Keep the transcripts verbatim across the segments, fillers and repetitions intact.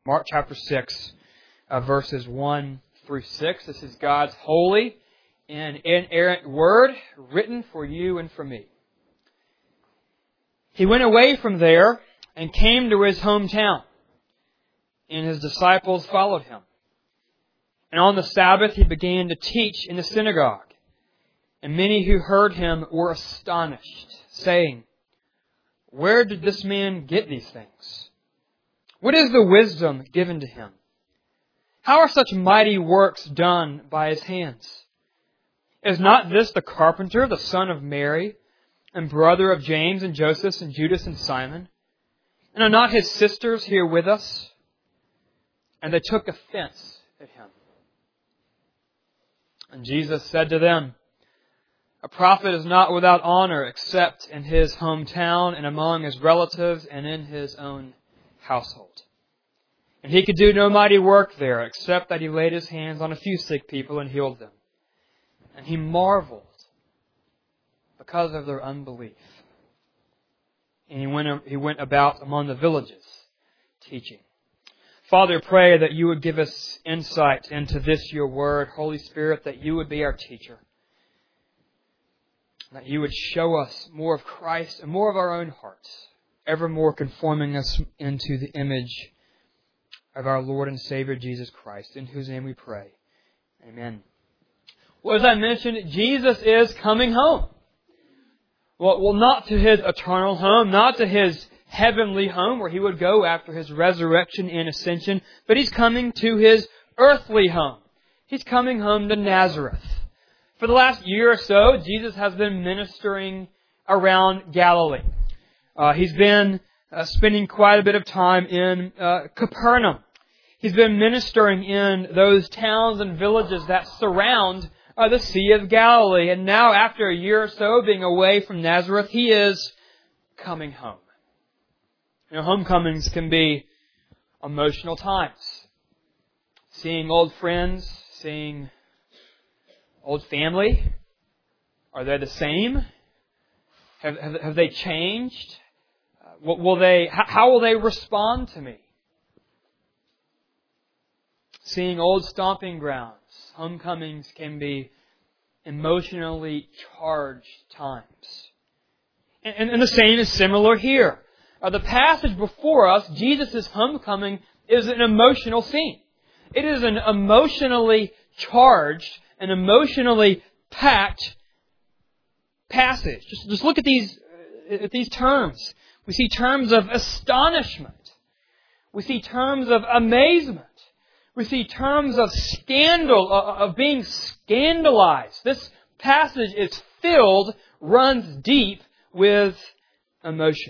Mark chapter six, uh, verses one through six. This is God's holy and inerrant Word written for you and for me. He went away from there and came to his hometown, and his disciples followed him. And on the Sabbath he began to teach in the synagogue, and many who heard him were astonished, saying, "Where did this man get these things? What is the wisdom given to him? How are such mighty works done by his hands? Is not this the carpenter, the son of Mary, and brother of James and Joseph and Judas and Simon? And are not his sisters here with us?" And they took offense at him. And Jesus said to them, "A prophet is not without honor except in his hometown and among his relatives and in his own household." And he could do no mighty work there except that he laid his hands on a few sick people and healed them. And he marveled because of their unbelief. And he went, he went about among the villages teaching. Father, pray that you would give us insight into this, your word. Holy Spirit, that you would be our teacher. That you would show us more of Christ and more of our own hearts, ever more conforming us into the image of our Lord and Savior Jesus Christ, in whose name we pray. Amen. Well, as I mentioned, Jesus is coming home. Well, well, not to his eternal home, not to his heavenly home where he would go after his resurrection and ascension, but he's coming to his earthly home. He's coming home to Nazareth. For the last year or so, Jesus has been ministering around Galilee. Uh, he's been uh, spending quite a bit of time in uh, Capernaum. He's been ministering in those towns and villages that surround uh, the Sea of Galilee. And now, after a year or so being away from Nazareth, he is coming home. You know, homecomings can be emotional times. Seeing old friends, seeing old family. Are they the same? Have, have, have they changed? Uh, will, will they? How, how will they respond to me? Seeing old stomping grounds. Homecomings can be emotionally charged times. And, and, and the same is similar here. Uh, the passage before us, Jesus' homecoming, is an emotional scene. It is an emotionally charged, an emotionally packed passage. Just, just look at these, uh, at these terms. We see terms of astonishment. We see terms of amazement. We see terms of scandal, uh, of being scandalized. This passage is filled, runs deep with emotion.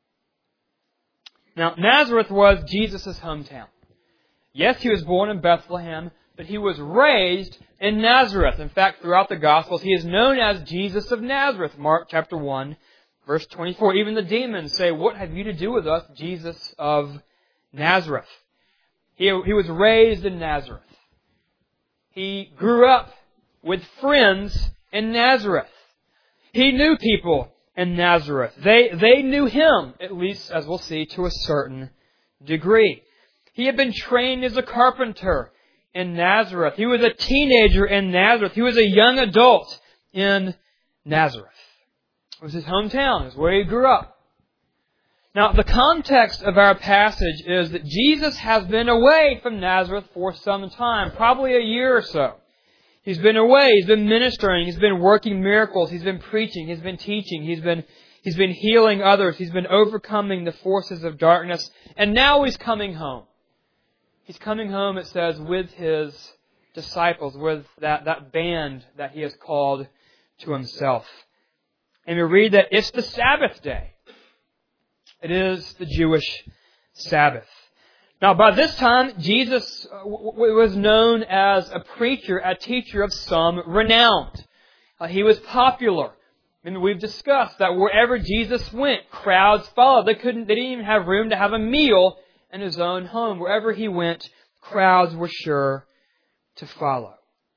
Now, Nazareth was Jesus' hometown. Yes, he was born in Bethlehem, but he was raised in Nazareth. In fact, throughout the Gospels, he is known as Jesus of Nazareth. Mark chapter one, verse twenty-four. Even the demons say, "What have you to do with us, Jesus of Nazareth?" He, he was raised in Nazareth. He grew up with friends in Nazareth. He knew people in Nazareth. They, they knew him, at least, as we'll see, to a certain degree. He had been trained as a carpenter in Nazareth. He was a teenager in Nazareth. He was a young adult in Nazareth. It was his hometown. It was where he grew up. Now, the context of our passage is that Jesus has been away from Nazareth for some time, probably a year or so. He's been away. He's been ministering. He's been working miracles. He's been preaching. He's been teaching. He's been, he's been healing others. He's been overcoming the forces of darkness. And now he's coming home. He's coming home, it says, with his disciples, with that, that band that he has called to himself. And we read that it's the Sabbath day. It is the Jewish Sabbath. Now, by this time, Jesus was known as a preacher, a teacher of some renown. Uh, he was popular. I mean, we've discussed that wherever Jesus went, crowds followed. They couldn't, they didn't even have room to have a meal in his own home. Wherever he went, crowds were sure to follow.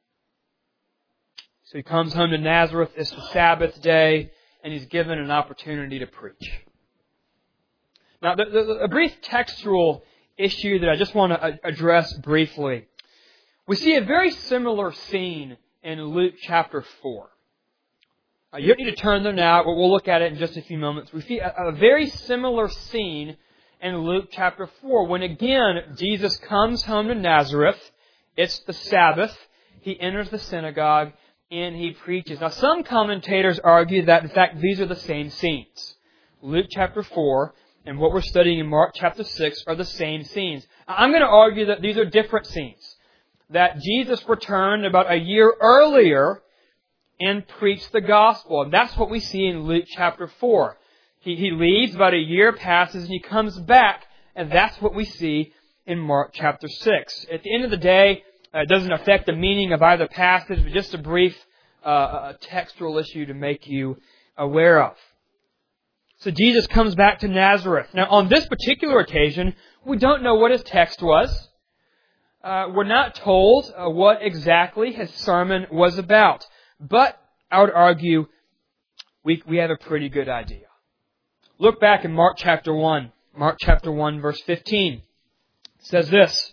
So he comes home to Nazareth. It's the Sabbath day, and he's given an opportunity to preach. Now, the, the, a brief textual issue that I just want to address briefly. We see a very similar scene in Luke chapter four. Uh, you don't need to turn there now, but we'll look at it in just a few moments. We see a, a very similar scene in Luke chapter four, when again Jesus comes home to Nazareth. It's the Sabbath. He enters the synagogue and he preaches. Now, some commentators argue that, in fact, these are the same scenes. Luke chapter four and what we're studying in Mark chapter six are the same scenes. I'm going to argue that these are different scenes. That Jesus returned about a year earlier and preached the gospel. And that's what we see in Luke chapter four. He, he leaves, about a year passes, and he comes back, and that's what we see in Mark chapter six. At the end of the day, uh, it doesn't affect the meaning of either passage, but just a brief uh, a textual issue to make you aware of. So Jesus comes back to Nazareth. Now, on this particular occasion, we don't know what his text was. Uh, we're not told uh, what exactly his sermon was about. But I would argue we, we have a pretty good idea. Look back in Mark chapter one. Mark chapter one, verse fifteen. It says this.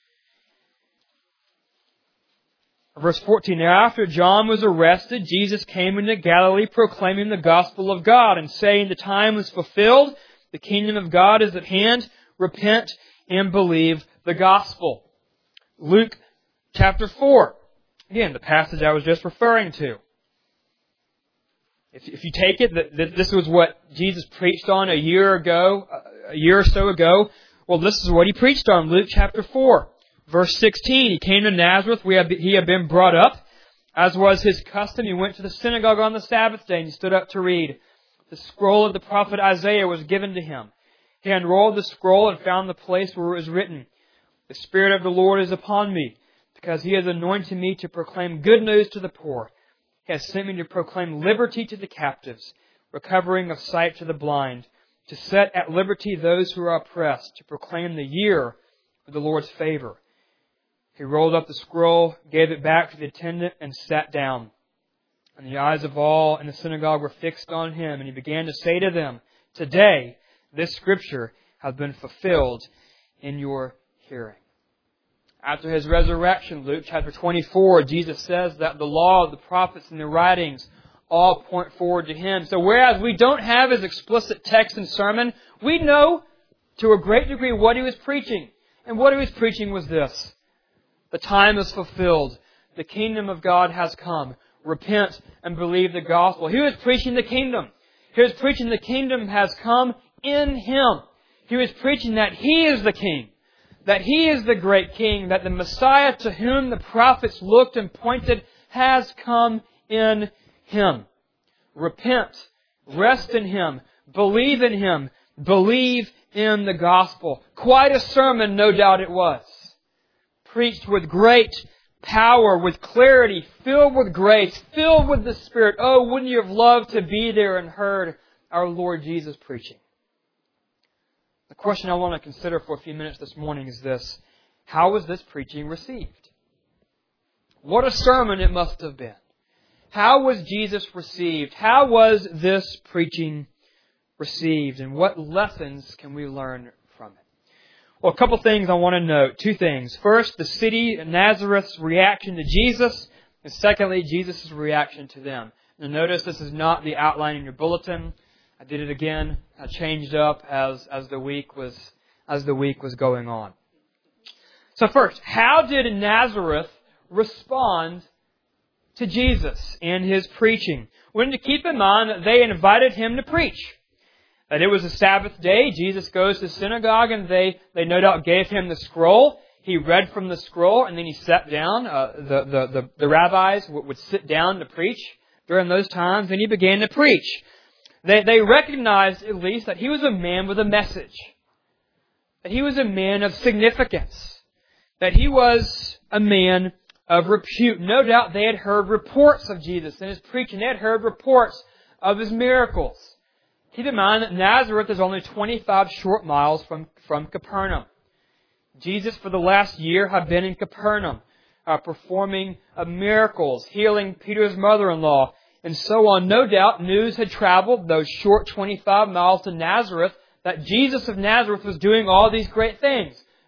Verse fourteen. Now after John was arrested, Jesus came into Galilee proclaiming the gospel of God and saying, the time is fulfilled, the kingdom of God is at hand, repent and believe the gospel. Luke chapter four. Again, the passage I was just referring to. If, if you take it that, that this was what Jesus preached on a year ago, a year or so ago, well, this is what he preached on. Luke chapter four, verse sixteen. He came to Nazareth where he had been brought up. As was his custom, he went to the synagogue on the Sabbath day and he stood up to read. The scroll of the prophet Isaiah was given to him. He unrolled the scroll and found the place where it was written, the Spirit of the Lord is upon me, because He has anointed me to proclaim good news to the poor. He has sent me to proclaim liberty to the captives, recovering of sight to the blind, to set at liberty those who are oppressed, to proclaim the year of the Lord's favor. He rolled up the scroll, gave it back to the attendant, and sat down. And the eyes of all in the synagogue were fixed on him, and he began to say to them, today this scripture has been fulfilled in your hearing. After His resurrection, Luke chapter twenty-four, Jesus says that the law, the prophets, and the writings all point forward to Him. So whereas we don't have His explicit text and sermon, we know to a great degree what He was preaching. And what He was preaching was this. The time is fulfilled. The kingdom of God has come. Repent and believe the gospel. He was preaching the kingdom. He was preaching the kingdom has come in Him. He was preaching that He is the King. That He is the great King, that the Messiah to whom the prophets looked and pointed has come in Him. Repent, rest in Him, believe in Him, believe in the gospel. Quite a sermon, no doubt it was. Preached with great power, with clarity, filled with grace, filled with the Spirit. Oh, wouldn't you have loved to be there and heard our Lord Jesus preaching? The question I want to consider for a few minutes this morning is this. How was this preaching received? What a sermon it must have been. How was Jesus received? How was this preaching received? And what lessons can we learn from it? Well, a couple things I want to note. Two things. First, the city of Nazareth's reaction to Jesus. And secondly, Jesus' reaction to them. Now notice this is not the outline in your bulletin. I did it again. I changed up as, as the week was as the week was going on. So first, how did Nazareth respond to Jesus and His preaching? We need to keep in mind that they invited Him to preach. That it was a Sabbath day. Jesus goes to synagogue and they, they no doubt gave Him the scroll. He read from the scroll and then He sat down. Uh, the, the, the, the rabbis would, would sit down to preach during those times and He began to preach. They, they recognized at least that He was a man with a message. That He was a man of significance. That He was a man of repute. No doubt they had heard reports of Jesus and His preaching. They had heard reports of His miracles. Keep in mind that Nazareth is only twenty-five short miles from, from Capernaum. Jesus, for the last year, had been in Capernaum, uh, performing uh, miracles, healing Peter's mother-in-law, and so on. No doubt news had traveled those short twenty-five miles to Nazareth that Jesus of Nazareth was doing all these great things.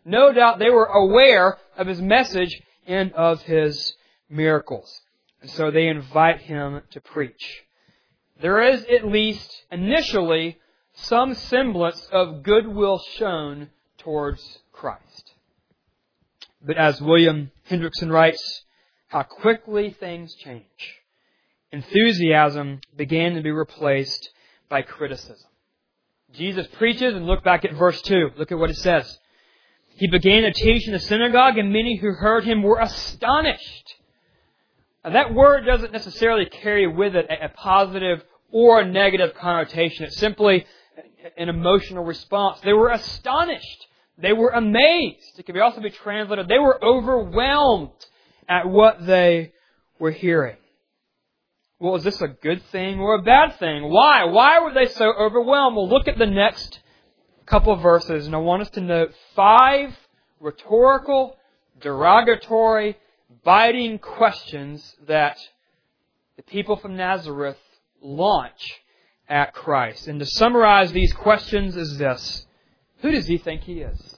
No doubt they were aware of His message and of His miracles. And so they invite Him to preach. There is at least initially some semblance of goodwill shown towards Christ. But as William Hendrickson writes, how quickly things change. Enthusiasm began to be replaced by criticism. Jesus preaches, and look back at verse two. Look at what it says. He began to teach in the synagogue, and many who heard Him were astonished. Now, that word doesn't necessarily carry with it a positive or a negative connotation. It's simply an emotional response. They were astonished. They were amazed. It could also be translated, they were overwhelmed at what they were hearing. Well, is this a good thing or a bad thing? Why? Why were they so overwhelmed? Well, look at the next couple of verses, and I want us to note five rhetorical, derogatory, biting questions that the people from Nazareth launch at Christ. And to summarize these questions is this. Who does He think He is?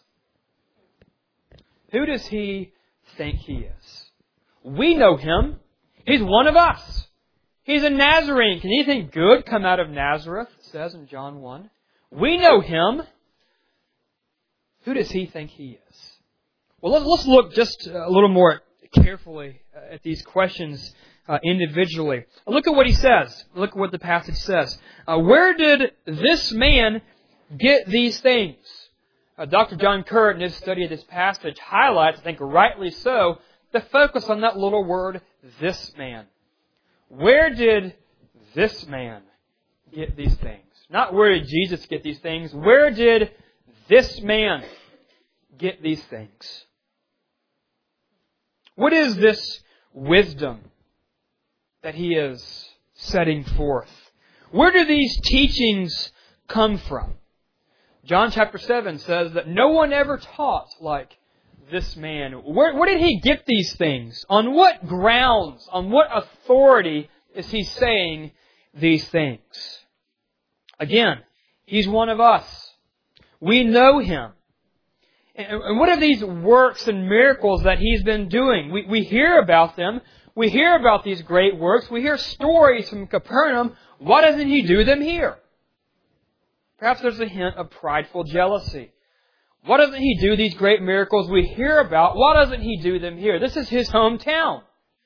Who does He think He is? We know Him. He's one of us. He's a Nazarene. Can anything good come out of Nazareth? It says in John one. We know Him. Who does He think He is? Well, let's look just a little more carefully at these questions uh, individually. Look at what He says. Look at what the passage says. Uh, where did this man get these things? Uh, Doctor John Curran, in his study of this passage, highlights, I think rightly so, the focus on that little word, this man. Where did this man get these things? Not where did Jesus get these things. Where did this man get these things? What is this wisdom that he is setting forth? Where do these teachings come from? John chapter seven says that no one ever taught like this man. Where, where did he get these things? On what grounds, on what authority is he saying these things? Again, he's one of us. We know him. And what are these works and miracles that he's been doing? We, we hear about them. We hear about these great works. We hear stories from Capernaum. Why doesn't he do them here? Perhaps there's a hint of prideful jealousy. Why doesn't he do these great miracles we hear about? Why doesn't he do them here? This is his hometown.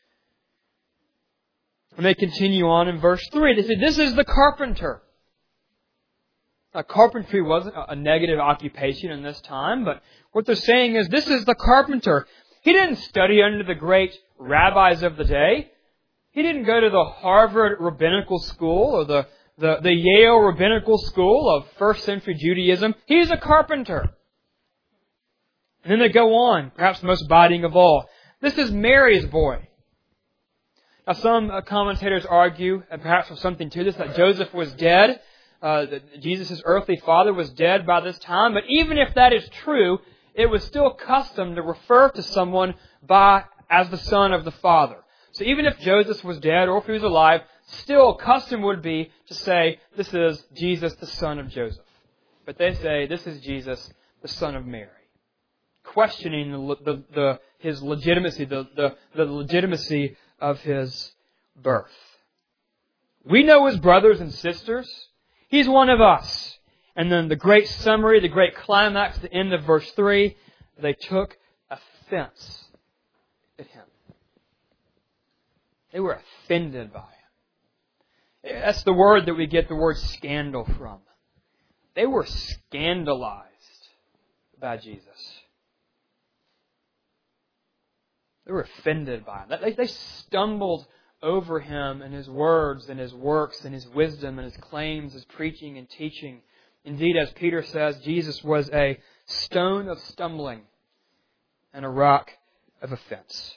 And they continue on in verse three. They say, this is the carpenter. Now, carpentry wasn't a negative occupation in this time, but what they're saying is, this is the carpenter. He didn't study under the great rabbis of the day. He didn't go to the Harvard Rabbinical School or the, the, the Yale Rabbinical School of first century Judaism. He's a carpenter. And then they go on, perhaps the most biting of all. This is Mary's boy. Now, some commentators argue, and perhaps there's something to this, that Joseph was dead. Uh, that Jesus' earthly father was dead by this time. But even if that is true, it was still custom to refer to someone by as the son of the father. So even if Joseph was dead or if he was alive, still custom would be to say, this is Jesus, the son of Joseph. But they say, this is Jesus, the son of Mary. Questioning the, the, the, his legitimacy, the, the, the legitimacy of his birth. We know his brothers and sisters. He's one of us. And then the great summary, the great climax, the end of verse three, they took offense at him. They were offended by him. That's the word that we get the word scandal from. They were scandalized by Jesus. They were offended by him. They, they stumbled over him and his words and his works and his wisdom and his claims, his preaching and teaching. Indeed, as Peter says, Jesus was a stone of stumbling and a rock of offense.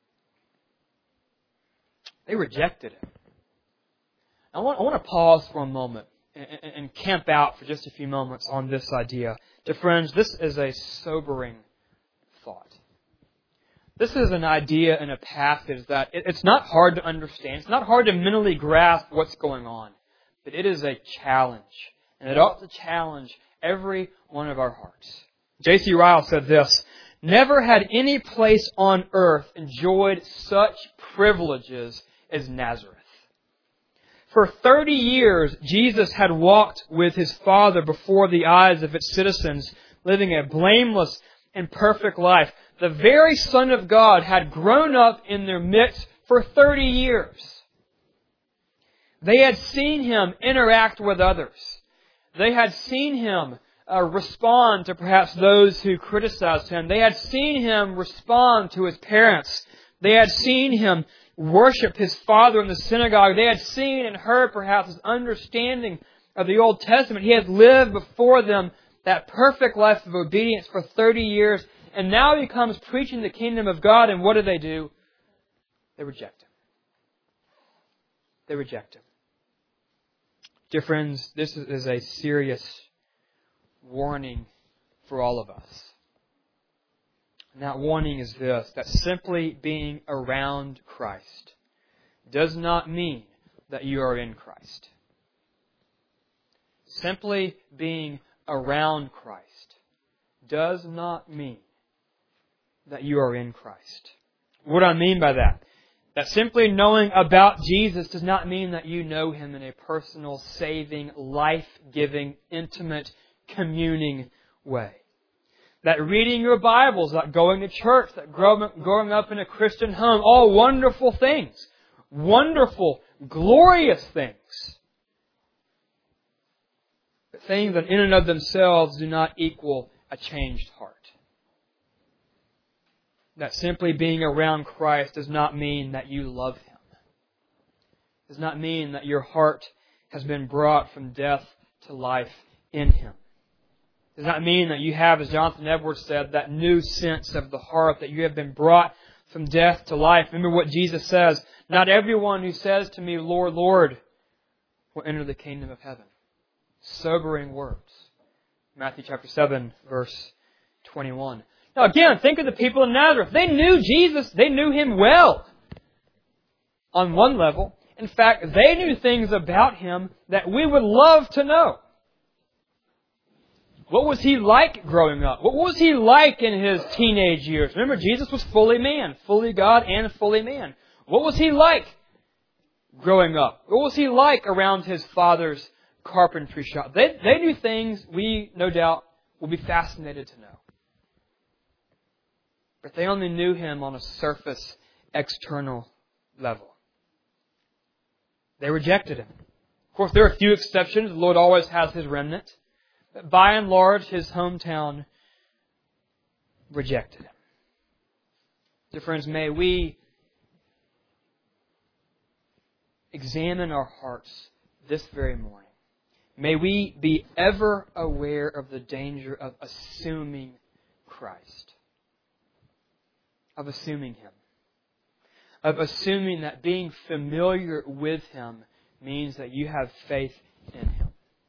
They rejected him. I want, I want to pause for a moment and, and, and camp out for just a few moments on this idea. To friends, this is a sobering thought. This is an idea in a passage that it's not hard to understand. It's not hard to mentally grasp what's going on. But it is a challenge. And it ought to challenge every one of our hearts. J C Ryle said this, "Never had any place on earth enjoyed such privileges as Nazareth. For thirty years, Jesus had walked with His Father before the eyes of its citizens, living a blameless and perfect life. The very Son of God had grown up in their midst for thirty years. They had seen Him interact with others. They had seen Him uh, respond to perhaps those who criticized Him. They had seen Him respond to His parents. They had seen Him worship His Father in the synagogue. They had seen and heard perhaps His understanding of the Old Testament. He had lived before them that perfect life of obedience for thirty years. And now He comes preaching the kingdom of God. And what do they do? They reject Him. They reject Him. Dear friends, this is a serious warning for all of us. And that warning is this, that simply being around Christ does not mean that you are in Christ. Simply being around Christ does not mean that you are in Christ. What do I mean by that? That simply knowing about Jesus does not mean that you know Him in a personal, saving, life-giving, intimate, communing way. That reading your Bibles, that going to church, that growing up in a Christian home, all wonderful things. Wonderful, glorious things. But things that in and of themselves do not equal a changed heart. That simply being around Christ does not mean that you love Him. Does not mean that your heart has been brought from death to life in Him. Does not mean that you have, as Jonathan Edwards said, that new sense of the heart, that you have been brought from death to life. Remember what Jesus says, "Not everyone who says to me, 'Lord, Lord,' will enter the kingdom of heaven." Sobering words. Matthew chapter seven, verse twenty-one. Now again, think of the people in Nazareth. They knew Jesus. They knew Him well. On one level. In fact, they knew things about Him that we would love to know. What was He like growing up? What was He like in His teenage years? Remember, Jesus was fully man, fully God and fully man. What was He like growing up? What was He like around His Father's carpentry shop? They, they knew things we, no doubt, will be fascinated to know. But they only knew Him on a surface, external level. They rejected Him. Of course, there are a few exceptions. The Lord always has His remnant. But by and large, His hometown rejected Him. Dear friends, may we examine our hearts this very morning. May we be ever aware of the danger of assuming Christ. Of assuming Him. Of assuming that being familiar with Him means that you have faith in Him.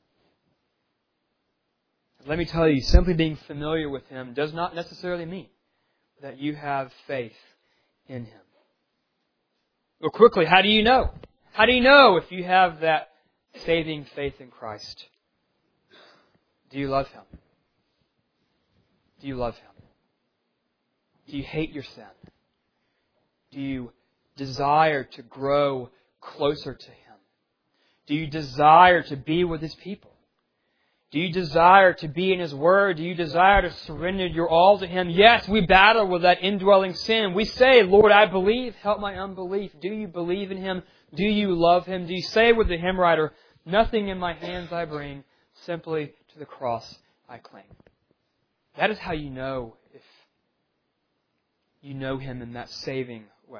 Let me tell you, simply being familiar with Him does not necessarily mean that you have faith in Him. Well, quickly, how do you know? How do you know if you have that saving faith in Christ? Do you love Him? Do you love Him? Do you hate your sin? Do you desire to grow closer to Him? Do you desire to be with His people? Do you desire to be in His Word? Do you desire to surrender your all to Him? Yes, we battle with that indwelling sin. We say, "Lord, I believe. Help my unbelief." Do you believe in Him? Do you love Him? Do you say with the hymn writer, "Nothing in my hands I bring, simply to the cross I cling"? That is how you know if you know Him in that saving way.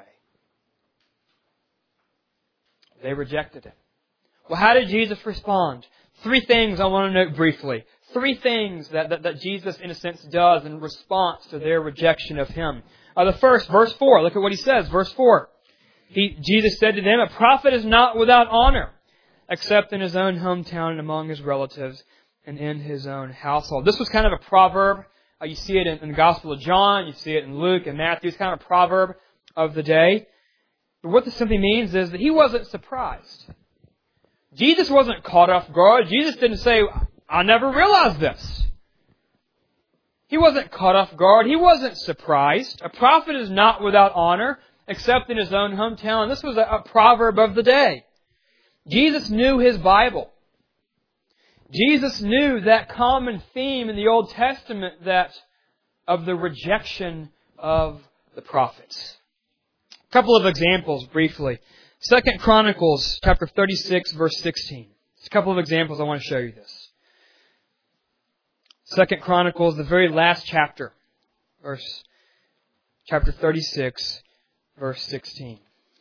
They rejected Him. Well, how did Jesus respond? Three things I want to note briefly. Three things that, that, that Jesus, in a sense, does in response to their rejection of Him. Uh, the first, verse four. Look at what He says. Verse four. He, Jesus said to them, "A prophet is not without honor, except in his own hometown and among his relatives and in his own household." This was kind of a proverb. Uh, you see it in, in the Gospel of John. You see it in Luke and Matthew. It's kind of a proverb of the day. But what this simply means is that He wasn't surprised. Jesus wasn't caught off guard. Jesus didn't say, "I never realized this." He wasn't caught off guard. He wasn't surprised. A prophet is not without honor, except in his own hometown. This was a, a proverb of the day. Jesus knew his Bible. Jesus knew that common theme in the Old Testament that of the rejection of the prophets. A couple of examples briefly. Second Chronicles chapter thirty-six, verse sixteen. Just a couple of examples I want to show you this. Second Chronicles, the very last chapter, verse chapter thirty-six, verse sixteen.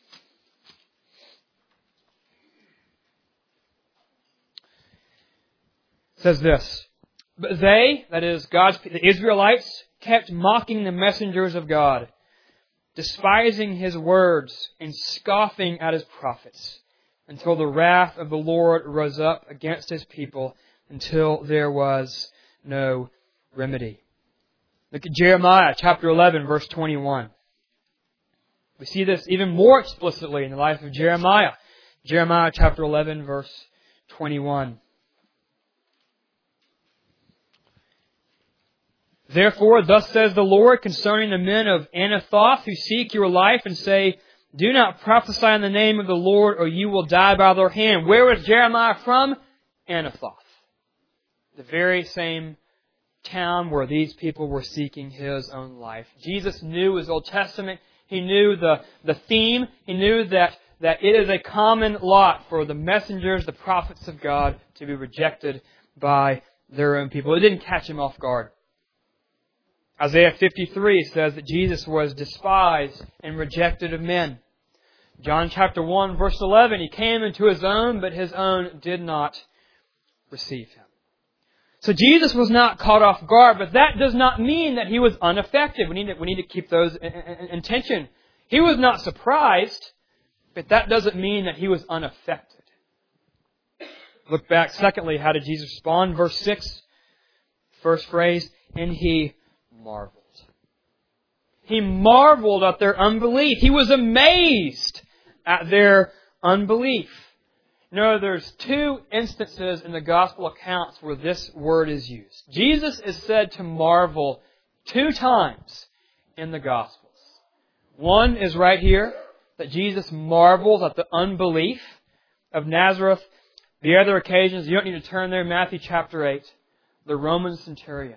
It says this, "But they," that is God's, the Israelites, kept mocking the messengers of God, despising His words and scoffing at His prophets, until the wrath of the Lord rose up against His people, until there was no remedy. Look at Jeremiah chapter eleven, verse twenty-one. We see this even more explicitly in the life of Jeremiah. Jeremiah chapter eleven, verse twenty-one. "Therefore, thus says the Lord concerning the men of Anathoth who seek your life and say, do not prophesy in the name of the Lord, or you will die by their hand." Where was Jeremiah from? Anathoth. The very same town where these people were seeking His own life. Jesus knew His Old Testament. He knew the, the theme. He knew that, that it is a common lot for the messengers, the prophets of God, to be rejected by their own people. It didn't catch Him off guard. Isaiah fifty-three says that Jesus was despised and rejected of men. John chapter one, verse eleven, He came into His own, but His own did not receive Him. So Jesus was not caught off guard, but that does not mean that He was unaffected. We need to, we need to keep those in, in, in tension. He was not surprised, but that doesn't mean that He was unaffected. Look back, secondly, how did Jesus respond? Verse six, first phrase, "And He marveled." He marveled at their unbelief. He was amazed at their unbelief. You know, there's two instances in the gospel accounts where this word is used. Jesus is said to marvel two times in the Gospels. One is right here, that Jesus marvels at the unbelief of Nazareth. The other occasions, you don't need to turn there, Matthew chapter eight, the Roman centurion,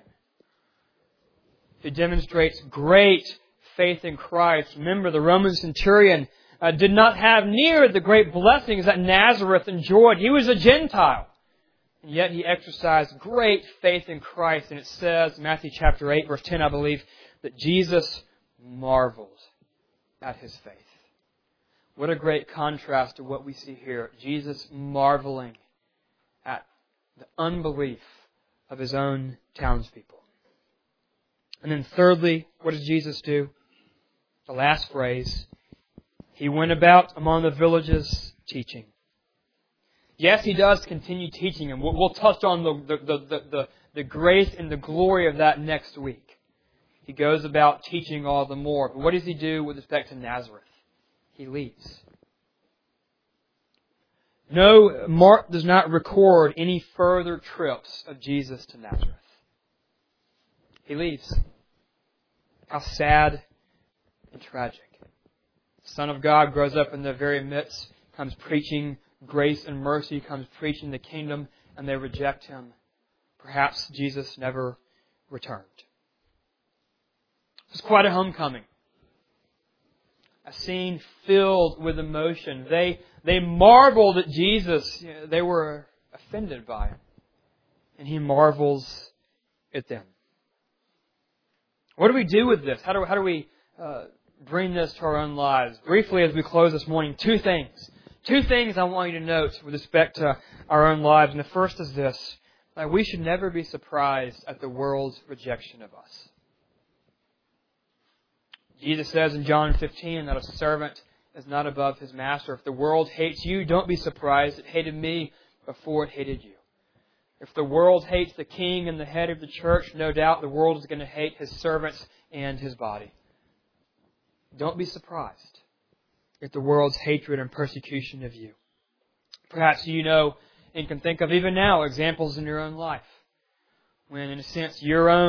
who demonstrates great faith in Christ. Remember, the Roman centurion uh, did not have near the great blessings that Nazareth enjoyed. He was a Gentile. And yet he exercised great faith in Christ. And it says, Matthew chapter eight, verse ten, I believe, that Jesus marveled at his faith. What a great contrast to what we see here. Jesus marveling at the unbelief of His own townspeople. And then thirdly, what does Jesus do? The last phrase, He went about among the villages teaching. Yes, He does continue teaching, and we'll, we'll touch on the, the, the, the, the grace and the glory of that next week. He goes about teaching all the more. But what does He do with respect to Nazareth? He leaves. No, Mark does not record any further trips of Jesus to Nazareth. He leaves. How sad and tragic. The Son of God grows up in their very midst, comes preaching grace and mercy, comes preaching the kingdom, and they reject Him. Perhaps Jesus never returned. It was quite a homecoming. A scene filled with emotion. They they marveled at Jesus. They were offended by Him. And He marvels at them. What do we do with this? How do, how do we uh, bring this to our own lives? Briefly, as we close this morning, two things. Two things I want you to note with respect to our own lives. And the first is this, that we should never be surprised at the world's rejection of us. Jesus says in John fifteen that a servant is not above his master. If the world hates you, don't be surprised. It hated me before it hated you. If the world hates the king and the head of the church, no doubt the world is going to hate his servants and his body. Don't be surprised at the world's hatred and persecution of you. Perhaps you know and can think of even now examples in your own life when, in a sense, your own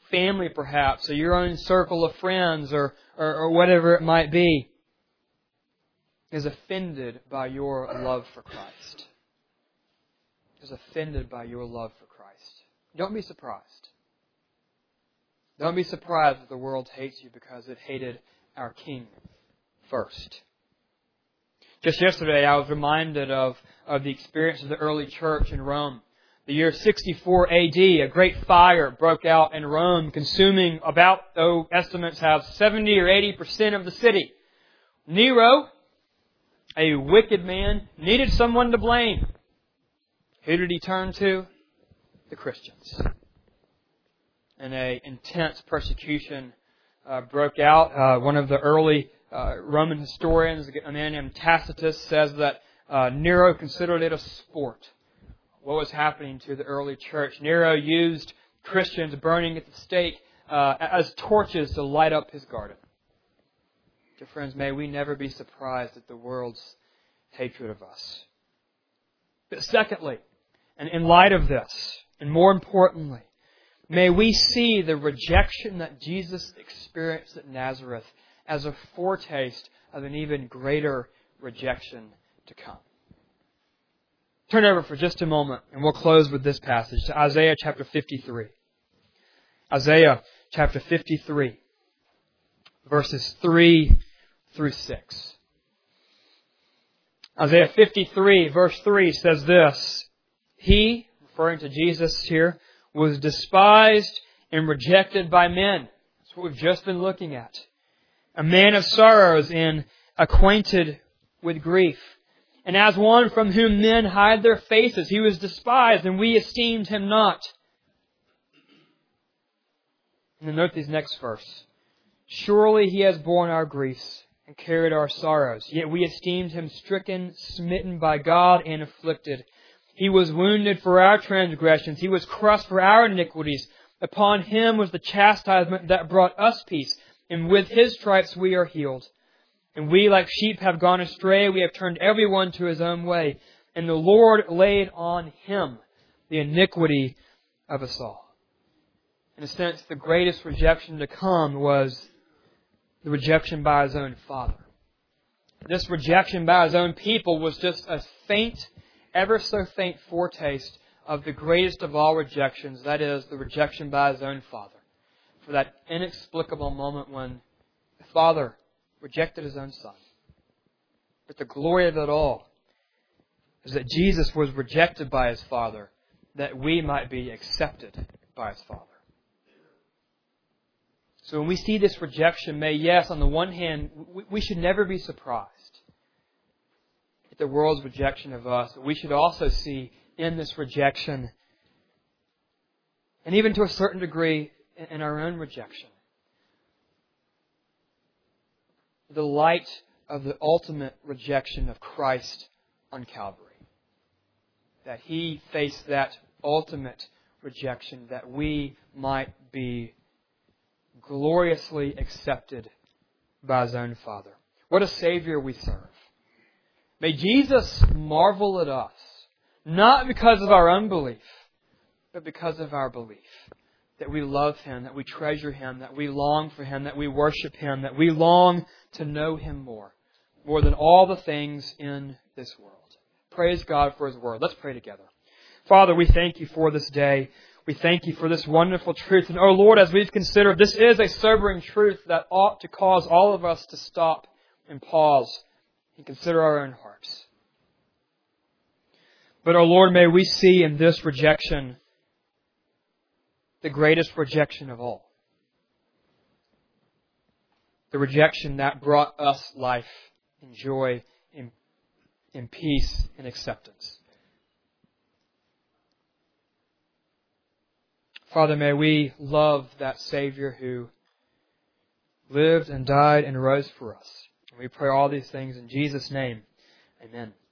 family perhaps, or your own circle of friends, or, or, or whatever it might be, is offended by your love for Christ. Is offended by your love for Christ. Don't be surprised. Don't be surprised that the world hates you because it hated our King first. Just yesterday I was reminded of, of the experience of the early church in Rome. The year sixty-four A D, a great fire broke out in Rome, consuming about, though estimates have seventy or eighty percent of the city. Nero, a wicked man, needed someone to blame. Who did he turn to? The Christians. And an intense persecution uh, broke out. Uh, one of the early uh, Roman historians, a man named Tacitus, says that uh, Nero considered it a sport. What was happening to the early church? Nero used Christians burning at the stake uh, as torches to light up his garden. Dear friends, may we never be surprised at the world's hatred of us. But secondly, and in light of this, and more importantly, may we see the rejection that Jesus experienced at Nazareth as a foretaste of an even greater rejection to come. Turn over for just a moment, and we'll close with this passage, to Isaiah chapter fifty-three. Isaiah chapter fifty-three, verses three through six. Isaiah fifty-three, verse three says this: He, referring to Jesus here, was despised and rejected by men. That's what we've just been looking at. A man of sorrows and acquainted with grief. And as one from whom men hide their faces, He was despised, and we esteemed Him not. And then note these next verse. Surely He has borne our griefs and carried our sorrows. Yet we esteemed Him stricken, smitten by God, and afflicted. He was wounded for our transgressions. He was crushed for our iniquities. Upon Him was the chastisement that brought us peace. And with His stripes we are healed. And we like sheep have gone astray. We have turned everyone to his own way. And the Lord laid on Him the iniquity of us all. In a sense, the greatest rejection to come was the rejection by His own Father. This rejection by His own people was just a faint, ever so faint foretaste of the greatest of all rejections, that is, the rejection by His own Father. For that inexplicable moment when the Father rejected His own Son. But the glory of it all is that Jesus was rejected by His Father, that we might be accepted by His Father. So when we see this rejection, may, yes, on the one hand, we should never be surprised at the world's rejection of us. But we should also see in this rejection, and even to a certain degree in our own rejection, the light of the ultimate rejection of Christ on Calvary. That He faced that ultimate rejection, that we might be gloriously accepted by His own Father. What a Savior we serve. May Jesus marvel at us, not because of our unbelief, but because of our belief. That we love Him, that we treasure Him, that we long for Him, that we worship Him, that we long to know Him more, more than all the things in this world. Praise God for His Word. Let's pray together. Father, we thank You for this day. We thank You for this wonderful truth. And, oh Lord, as we've considered, this is a sobering truth that ought to cause all of us to stop and pause and consider our own hearts. But, oh Lord, may we see in this rejection the greatest rejection of all. The rejection that brought us life and joy and, and peace and acceptance. Father, may we love that Savior who lived and died and rose for us. And we pray all these things in Jesus' name. Amen.